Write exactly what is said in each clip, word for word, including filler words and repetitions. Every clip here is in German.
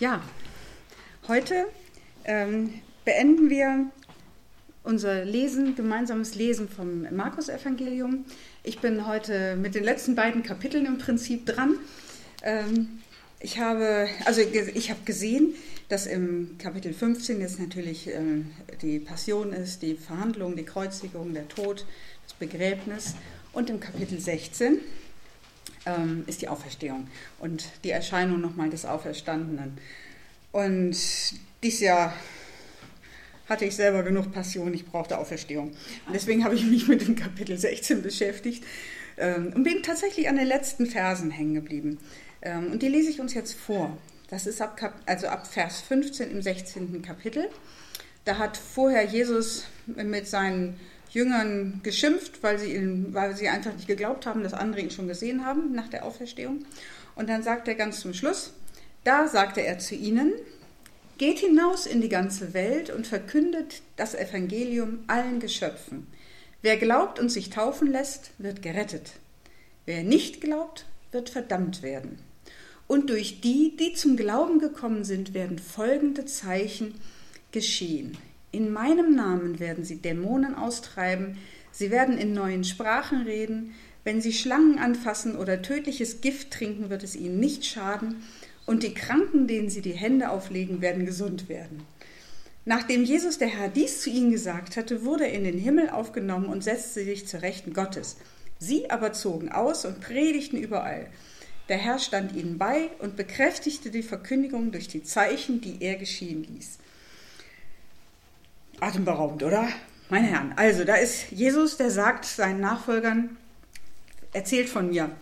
Ja, heute ähm, beenden wir unser Lesen, gemeinsames Lesen vom Markus-Evangelium. Ich bin heute mit den letzten beiden Kapiteln im Prinzip dran. Ähm, ich habe, also ich habe gesehen, dass im Kapitel fünfzehn jetzt natürlich ähm, die Passion ist, die Verhandlung, die Kreuzigung, der Tod, das Begräbnis. Und im Kapitel sechzehn ähm, ist die Auferstehung und die Erscheinung nochmal des Auferstandenen. Und dieses Jahr hatte ich selber genug Passion, ich brauchte Auferstehung. Und deswegen habe ich mich mit dem Kapitel sechzehn beschäftigt ähm, und bin tatsächlich an den letzten Versen hängen geblieben. Ähm, und die lese ich uns jetzt vor. Das ist ab, Kap- also ab Vers fünfzehn im sechzehnten Kapitel. Da hat vorher Jesus mit seinen Jüngern geschimpft, weil sie, ihn, weil sie einfach nicht geglaubt haben, dass andere ihn schon gesehen haben nach der Auferstehung. Und dann sagt er ganz zum Schluss, da sagte er zu ihnen, geht hinaus in die ganze Welt und verkündet das Evangelium allen Geschöpfen. Wer glaubt und sich taufen lässt, wird gerettet. Wer nicht glaubt, wird verdammt werden. Und durch die, die zum Glauben gekommen sind, werden folgende Zeichen geschehen. In meinem Namen werden sie Dämonen austreiben, sie werden in neuen Sprachen reden, wenn sie Schlangen anfassen oder tödliches Gift trinken, wird es ihnen nicht schaden, und die Kranken, denen sie die Hände auflegen, werden gesund werden. Nachdem Jesus der Herr dies zu ihnen gesagt hatte, wurde er in den Himmel aufgenommen und setzte sich zur Rechten Gottes. Sie aber zogen aus und predigten überall. Der Herr stand ihnen bei und bekräftigte die Verkündigung durch die Zeichen, die er geschehen ließ. Atemberaubend, oder? Meine Herren, also da ist Jesus, der sagt seinen Nachfolgern, erzählt von mir.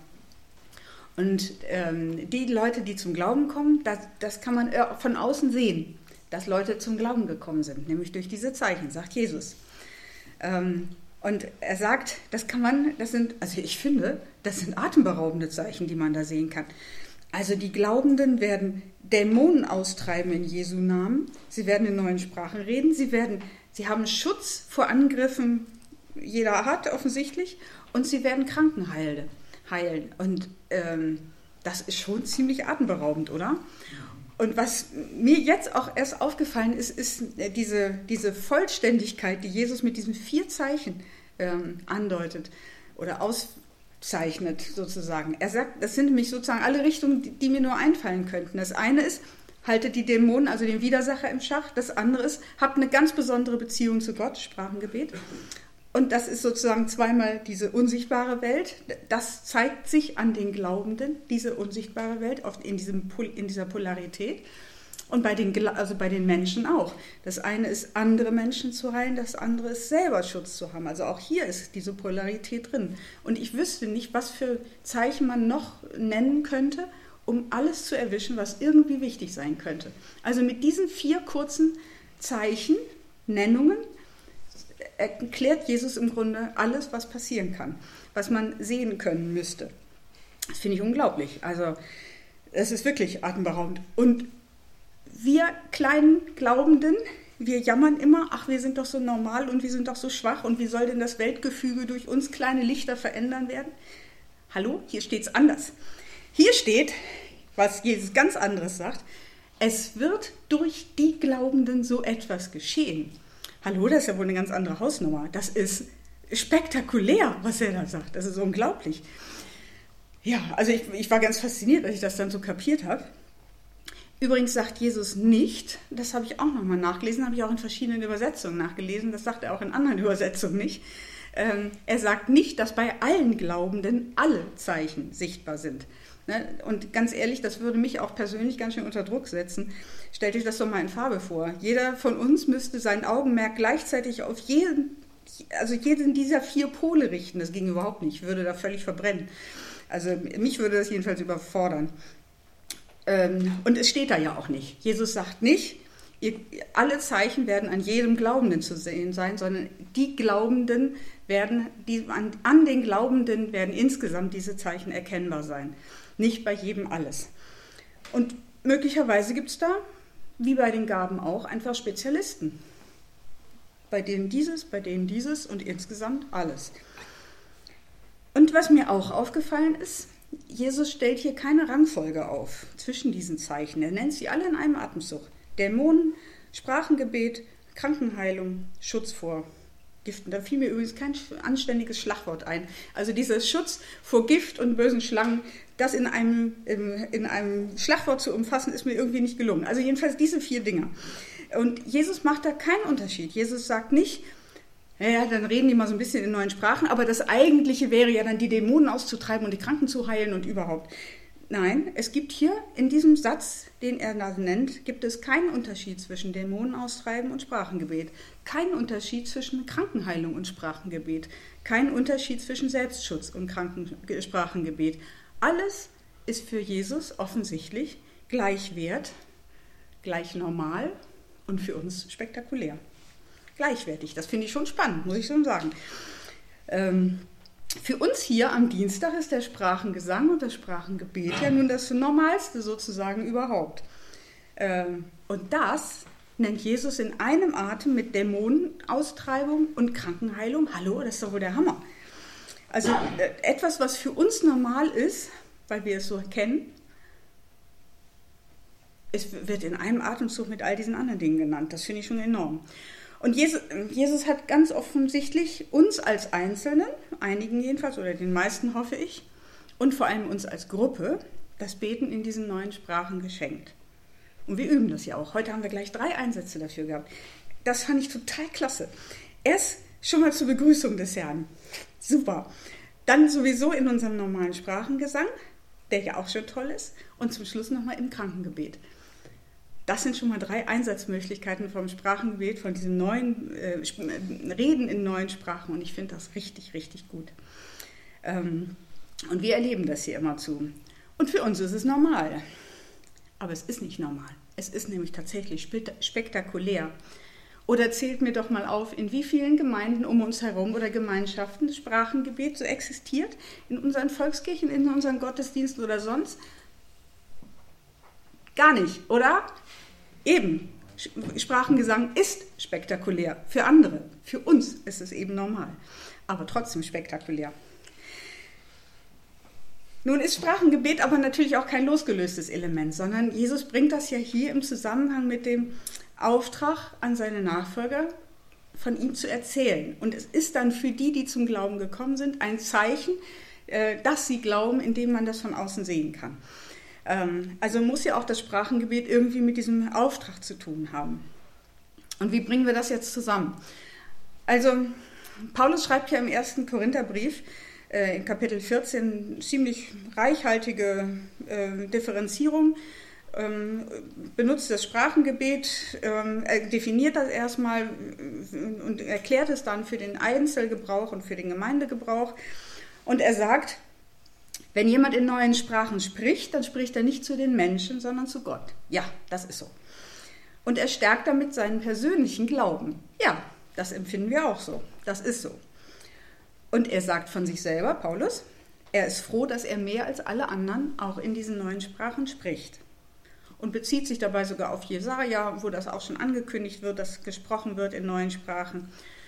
Und ähm, die Leute, die zum Glauben kommen, das, das kann man von außen sehen, dass Leute zum Glauben gekommen sind, nämlich durch diese Zeichen, sagt Jesus. Ähm, und er sagt, das kann man, das sind, also ich finde, das sind atemberaubende Zeichen, die man da sehen kann. Also die Glaubenden werden Dämonen austreiben in Jesu Namen. Sie werden in neuen Sprachen reden. Sie werden, sie haben Schutz vor Angriffen jeder Art offensichtlich. Und sie werden Kranken heilen. heilen. Und ähm, das ist schon ziemlich atemberaubend, oder? Und was mir jetzt auch erst aufgefallen ist, ist diese, diese Vollständigkeit, die Jesus mit diesen vier Zeichen ähm, andeutet oder auszeichnet. Zeichnet sozusagen. Er sagt, das sind nämlich sozusagen alle Richtungen, die, die mir nur einfallen könnten. Das eine ist, haltet die Dämonen, also den Widersacher im Schach. Das andere ist, habt eine ganz besondere Beziehung zu Gott, Sprachengebet. Und das ist sozusagen zweimal diese unsichtbare Welt. Das zeigt sich an den Glaubenden, diese unsichtbare Welt, oft in, diesem, in dieser Polarität. Und bei den, also bei den Menschen auch. Das eine ist, andere Menschen zu heilen, das andere ist, selber Schutz zu haben. Also auch hier ist diese Polarität drin. Und ich wüsste nicht, was für Zeichen man noch nennen könnte, um alles zu erwischen, was irgendwie wichtig sein könnte. Also mit diesen vier kurzen Zeichen, Nennungen, erklärt Jesus im Grunde alles, was passieren kann, was man sehen können müsste. Das finde ich unglaublich. Also es ist wirklich atemberaubend. Und wir kleinen Glaubenden, wir jammern immer, ach, wir sind doch so normal und wir sind doch so schwach und wie soll denn das Weltgefüge durch uns kleine Lichter verändern werden? Hallo, hier steht es anders. Hier steht, was Jesus ganz anderes sagt, es wird durch die Glaubenden so etwas geschehen. Hallo, das ist ja wohl eine ganz andere Hausnummer. Das ist spektakulär, was er da sagt. Das ist unglaublich. Ja, also ich, ich war ganz fasziniert, als ich das dann so kapiert habe. Übrigens sagt Jesus nicht, das habe ich auch nochmal nachgelesen, habe ich auch in verschiedenen Übersetzungen nachgelesen, das sagt er auch in anderen Übersetzungen nicht. Ähm, er sagt nicht, dass bei allen Glaubenden alle Zeichen sichtbar sind. Ne? Und ganz ehrlich, das würde mich auch persönlich ganz schön unter Druck setzen. Stellt euch das doch mal in Farbe vor. Jeder von uns müsste sein Augenmerk gleichzeitig auf jeden, also jeden dieser vier Pole richten. Das ging überhaupt nicht, ich würde da völlig verbrennen. Also mich würde das jedenfalls überfordern. Und es steht da ja auch nicht. Jesus sagt nicht, ihr, alle Zeichen werden an jedem Glaubenden zu sehen sein, sondern die Glaubenden werden, die, an, an den Glaubenden werden insgesamt diese Zeichen erkennbar sein. Nicht bei jedem alles. Und möglicherweise gibt es da, wie bei den Gaben auch, einfach Spezialisten. Bei denen dieses, bei denen dieses und insgesamt alles. Und was mir auch aufgefallen ist, Jesus stellt hier keine Rangfolge auf zwischen diesen Zeichen. Er nennt sie alle in einem Atemzug. Dämonen, Sprachengebet, Krankenheilung, Schutz vor Giften. Da fiel mir übrigens kein anständiges Schlagwort ein. Also dieser Schutz vor Gift und bösen Schlangen, das in einem, in, in einem Schlagwort zu umfassen, ist mir irgendwie nicht gelungen. Also jedenfalls diese vier Dinge. Und Jesus macht da keinen Unterschied. Jesus sagt nicht, ja, dann reden die mal so ein bisschen in neuen Sprachen, aber das Eigentliche wäre ja dann, die Dämonen auszutreiben und die Kranken zu heilen und überhaupt. Nein, es gibt hier in diesem Satz, den er da nennt, gibt es keinen Unterschied zwischen Dämonen austreiben und Sprachengebet. Keinen Unterschied zwischen Krankenheilung und Sprachengebet. Keinen Unterschied zwischen Selbstschutz und Kranken- Sprachengebet. Alles ist für Jesus offensichtlich gleich wert, gleich normal und für uns spektakulär. Gleichwertig, das finde ich schon spannend, muss ich schon sagen. Ähm, Für uns hier am Dienstag ist der Sprachengesang und das Sprachengebet ja nun das Normalste sozusagen überhaupt. Und das nennt Jesus in einem Atem mit Dämonenaustreibung und Krankenheilung. Hallo, das ist doch wohl der Hammer. Also etwas, was für uns normal ist, weil wir es so kennen, es wird in einem Atemzug mit all diesen anderen Dingen genannt. Das finde ich schon enorm. Und Jesus, Jesus hat ganz offensichtlich uns als Einzelnen, einigen jedenfalls, oder den meisten hoffe ich, und vor allem uns als Gruppe, das Beten in diesen neuen Sprachen geschenkt. Und wir üben das ja auch. Heute haben wir gleich drei Einsätze dafür gehabt. Das fand ich total klasse. Erst schon mal zur Begrüßung des Herrn. Super. Dann sowieso in unserem normalen Sprachengesang, der ja auch schon toll ist. Und zum Schluss nochmal im Krankengebet. Das sind schon mal drei Einsatzmöglichkeiten vom Sprachengebet, von diesem neuen äh, Reden in neuen Sprachen. Und ich finde das richtig, richtig gut. Ähm, und wir erleben das hier immer zu. Und für uns ist es normal. Aber es ist nicht normal. Es ist nämlich tatsächlich spektakulär. Oder zählt mir doch mal auf, in wie vielen Gemeinden um uns herum oder Gemeinschaften das Sprachengebet so existiert. In unseren Volkskirchen, in unseren Gottesdiensten oder sonst. Gar nicht, oder? Eben, Sprachengesang ist spektakulär für andere. Für uns ist es eben normal, aber trotzdem spektakulär. Nun ist Sprachengebet aber natürlich auch kein losgelöstes Element, sondern Jesus bringt das ja hier im Zusammenhang mit dem Auftrag an seine Nachfolger, von ihm zu erzählen. Und es ist dann für die, die zum Glauben gekommen sind, ein Zeichen, dass sie glauben, indem man das von außen sehen kann. Also muss ja auch das Sprachengebet irgendwie mit diesem Auftrag zu tun haben. Und wie bringen wir das jetzt zusammen? Also Paulus schreibt ja im ersten Korintherbrief äh, in Kapitel vierzehn ziemlich reichhaltige äh, Differenzierung, ähm, benutzt das Sprachengebet, ähm, er definiert das erstmal und erklärt es dann für den Einzelgebrauch und für den Gemeindegebrauch. Und er sagt, wenn jemand in neuen Sprachen spricht, dann spricht er nicht zu den Menschen, sondern zu Gott. Ja, das ist so. Und er stärkt damit seinen persönlichen Glauben. Ja, das empfinden wir auch so. Das ist so. Und er sagt von sich selber, Paulus, er ist froh, dass er mehr als alle anderen auch in diesen neuen Sprachen spricht. Und bezieht sich dabei sogar auf Jesaja, wo das auch schon angekündigt wird, dass gesprochen wird in neuen Sprachen.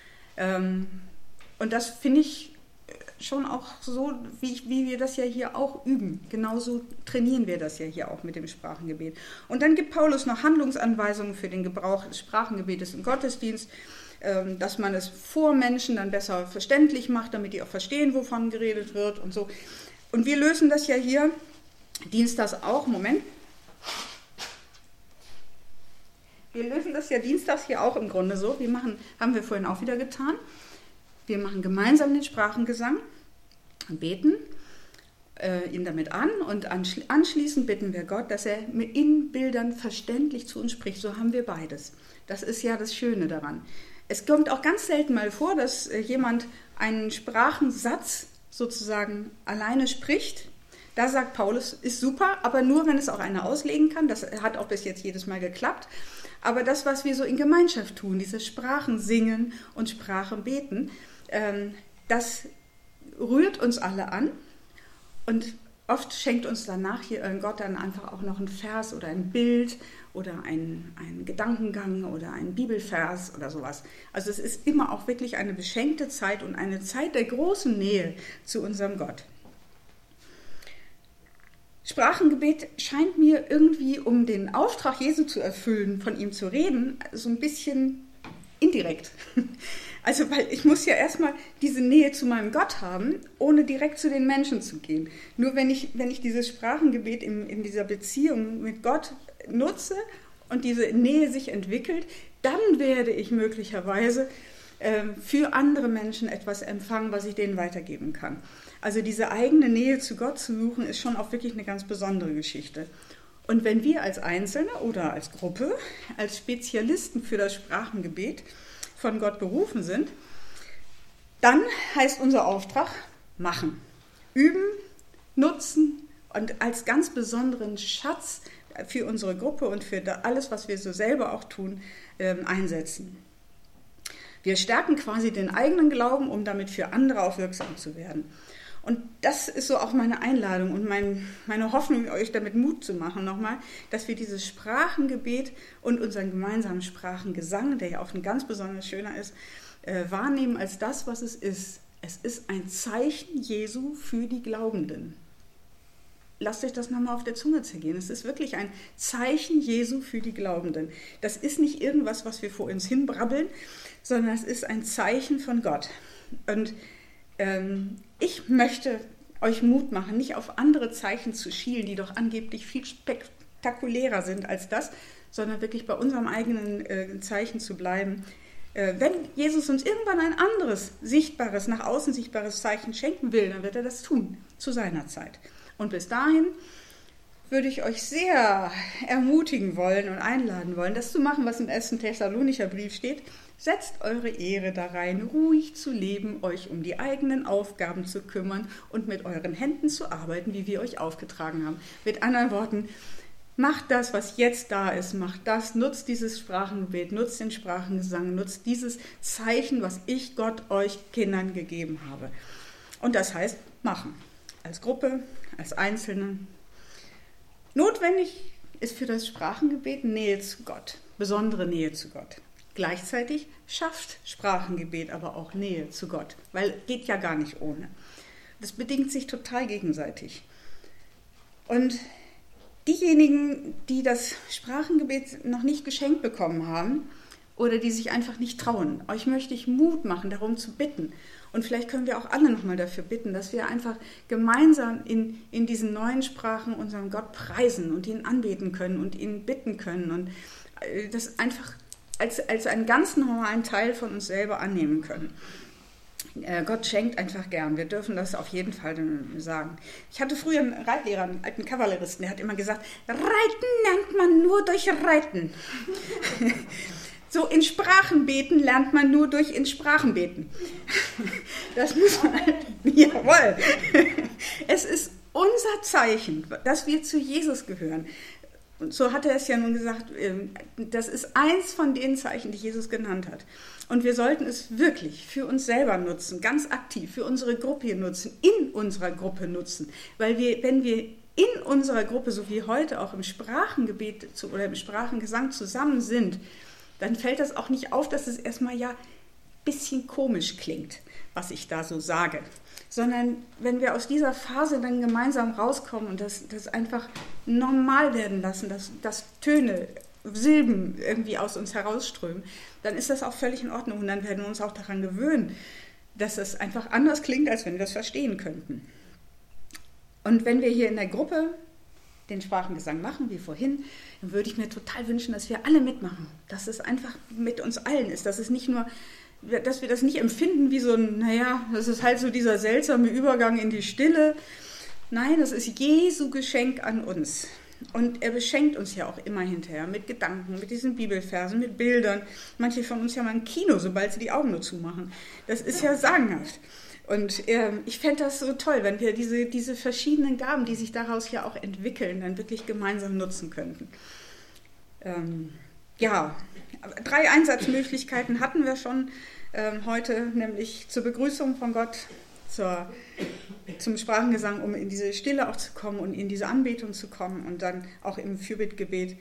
Und das finde ich schon auch so, wie, wie wir das ja hier auch üben. Genauso trainieren wir das ja hier auch mit dem Sprachengebet. Und dann gibt Paulus noch Handlungsanweisungen für den Gebrauch des Sprachengebetes im Gottesdienst, dass man es vor Menschen dann besser verständlich macht, damit die auch verstehen, wovon geredet wird und so. Und wir lösen das ja hier dienstags auch. Moment. Wir lösen das ja dienstags hier auch im Grunde so. Wir machen, haben wir vorhin auch wieder getan. Wir machen gemeinsam den Sprachengesang, beten äh, ihn damit an und anschließend bitten wir Gott, dass er in Bildern verständlich zu uns spricht. So haben wir beides. Das ist ja das Schöne daran. Es kommt auch ganz selten mal vor, dass äh, jemand einen Sprachensatz sozusagen alleine spricht. Da sagt Paulus, ist super, aber nur, wenn es auch einer auslegen kann. Das hat auch bis jetzt jedes Mal geklappt. Aber das, was wir so in Gemeinschaft tun, diese Sprachen singen und Sprachen beten, ähm, das rührt uns alle an. Und oft schenkt uns danach hier Gott dann einfach auch noch ein Vers oder ein Bild oder ein, ein Gedankengang oder ein Bibelvers oder sowas. Also es ist immer auch wirklich eine beschenkte Zeit und eine Zeit der großen Nähe zu unserem Gott. Sprachengebet scheint mir irgendwie, um den Auftrag Jesu zu erfüllen, von ihm zu reden, so ein bisschen indirekt. Also, weil ich muss ja erstmal diese Nähe zu meinem Gott haben, ohne direkt zu den Menschen zu gehen. Nur wenn ich, wenn ich dieses Sprachengebet in, in dieser Beziehung mit Gott nutze und diese Nähe sich entwickelt, dann werde ich möglicherweise äh, für andere Menschen etwas empfangen, was ich denen weitergeben kann. Also diese eigene Nähe zu Gott zu suchen, ist schon auch wirklich eine ganz besondere Geschichte. Und wenn wir als Einzelne oder als Gruppe, als Spezialisten für das Sprachengebet von Gott berufen sind, dann heißt unser Auftrag machen, üben, nutzen und als ganz besonderen Schatz für unsere Gruppe und für alles, was wir so selber auch tun, einsetzen. Wir stärken quasi den eigenen Glauben, um damit für andere auch wirksam zu werden. Und das ist so auch meine Einladung und mein, meine Hoffnung, euch damit Mut zu machen nochmal, dass wir dieses Sprachengebet und unseren gemeinsamen Sprachengesang, der ja auch ein ganz besonders schöner ist, äh, wahrnehmen als das, was es ist. Es ist ein Zeichen Jesu für die Glaubenden. Lasst euch das nochmal auf der Zunge zergehen. Es ist wirklich ein Zeichen Jesu für die Glaubenden. Das ist nicht irgendwas, was wir vor uns hinbrabbeln, sondern es ist ein Zeichen von Gott. Und ähm, ich möchte euch Mut machen, nicht auf andere Zeichen zu schielen, die doch angeblich viel spektakulärer sind als das, sondern wirklich bei unserem eigenen äh, Zeichen zu bleiben. Äh, wenn Jesus uns irgendwann ein anderes, sichtbares, nach außen sichtbares Zeichen schenken will, dann wird er das tun, zu seiner Zeit. Und bis dahin würde ich euch sehr ermutigen wollen und einladen wollen, das zu machen, was im ersten Thessalonicher Brief steht. Setzt eure Ehre da rein, ruhig zu leben, euch um die eigenen Aufgaben zu kümmern und mit euren Händen zu arbeiten, wie wir euch aufgetragen haben. Mit anderen Worten, macht das, was jetzt da ist, macht das, nutzt dieses Sprachengebet, nutzt den Sprachengesang, nutzt dieses Zeichen, was ich Gott euch Kindern gegeben habe. Und das heißt, machen. Als Gruppe, als Einzelne. Notwendig ist für das Sprachengebet Nähe zu Gott, besondere Nähe zu Gott. Gleichzeitig schafft Sprachengebet aber auch Nähe zu Gott, weil geht ja gar nicht ohne. Das bedingt sich total gegenseitig. Und diejenigen, die das Sprachengebet noch nicht geschenkt bekommen haben oder die sich einfach nicht trauen, euch möchte ich Mut machen, darum zu bitten. Und vielleicht können wir auch alle nochmal dafür bitten, dass wir einfach gemeinsam in, in diesen neuen Sprachen unseren Gott preisen und ihn anbeten können und ihn bitten können und das einfach als, als einen ganz normalen Teil von uns selber annehmen können. Äh, Gott schenkt einfach gern. Wir dürfen das auf jeden Fall sagen. Ich hatte früher einen Reitlehrer, einen alten Kavalleristen, der hat immer gesagt, Reiten lernt man nur durch Reiten. So in Sprachen beten lernt man nur durch in Sprachen beten. Das muss man, jawohl. Es ist unser Zeichen, dass wir zu Jesus gehören. Und so hat er es ja nun gesagt, das ist eins von den Zeichen, die Jesus genannt hat. Und wir sollten es wirklich für uns selber nutzen, ganz aktiv, für unsere Gruppe nutzen, in unserer Gruppe nutzen. Weil wir, wenn wir in unserer Gruppe, so wie heute auch im Sprachengebet oder im Sprachengesang zusammen sind, dann fällt das auch nicht auf, dass es erstmal ja ein bisschen komisch klingt, was ich da so sage. Sondern wenn wir aus dieser Phase dann gemeinsam rauskommen und das, das einfach normal werden lassen, dass, dass Töne, Silben irgendwie aus uns herausströmen, dann ist das auch völlig in Ordnung und dann werden wir uns auch daran gewöhnen, dass das einfach anders klingt, als wenn wir das verstehen könnten. Und wenn wir hier in der Gruppe den Sprachengesang machen, wie vorhin, dann würde ich mir total wünschen, dass wir alle mitmachen, dass es einfach mit uns allen ist, dass es nicht nur dass wir das nicht empfinden wie so ein, naja, das ist halt so dieser seltsame Übergang in die Stille. Nein, das ist Jesu Geschenk an uns. Und er beschenkt uns ja auch immer hinterher mit Gedanken, mit diesen Bibelversen, mit Bildern. Manche von uns haben ein Kino, sobald sie die Augen nur zumachen. Das ist ja sagenhaft. Und äh, ich fände das so toll, wenn wir diese, diese verschiedenen Gaben, die sich daraus ja auch entwickeln, dann wirklich gemeinsam nutzen könnten. Ähm, ja, drei Einsatzmöglichkeiten hatten wir schon ähm, heute, nämlich zur Begrüßung von Gott, zur, zum Sprachengesang, um in diese Stille auch zu kommen und in diese Anbetung zu kommen und dann auch im Fürbittgebet.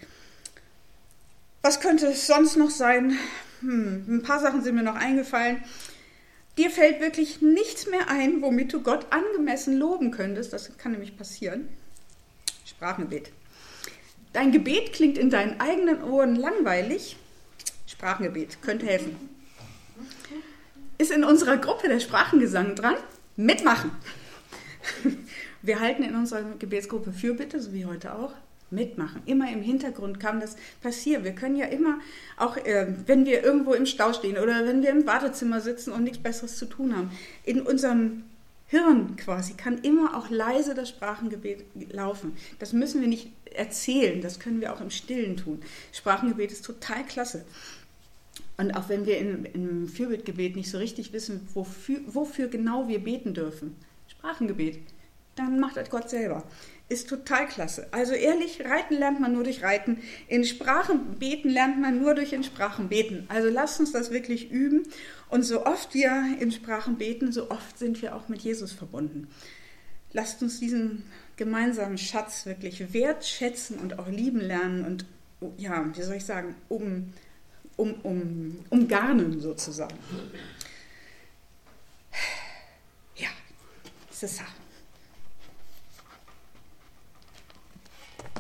Was könnte es sonst noch sein? Hm, ein paar Sachen sind mir noch eingefallen. Dir fällt wirklich nichts mehr ein, womit du Gott angemessen loben könntest. Das kann nämlich passieren. Sprachengebet. Dein Gebet klingt in deinen eigenen Ohren langweilig. Sprachengebet könnte helfen. Ist in unserer Gruppe der Sprachengesang dran? Mitmachen! Wir halten in unserer Gebetsgruppe Fürbitte, so wie heute auch, mitmachen. Immer im Hintergrund kann das passieren. Wir können ja immer, auch äh, wenn wir irgendwo im Stau stehen oder wenn wir im Badezimmer sitzen und nichts Besseres zu tun haben, in unserem Hirn quasi kann immer auch leise das Sprachengebet laufen. Das müssen wir nicht erzählen, das können wir auch im Stillen tun. Sprachengebet ist total klasse. Und auch wenn wir in, im Fürbittgebet nicht so richtig wissen, wofür, wofür genau wir beten dürfen, Sprachengebet, dann macht das Gott selber. Ist total klasse. Also ehrlich, reiten lernt man nur durch Reiten. In Sprachen beten lernt man nur durch in Sprachen beten. Also lasst uns das wirklich üben. Und so oft wir in Sprachen beten, so oft sind wir auch mit Jesus verbunden. Lasst uns diesen gemeinsamen Schatz wirklich wertschätzen und auch lieben lernen und, ja, wie soll ich sagen, um, um, um, umgarnen sozusagen. Ja, das ist Sache.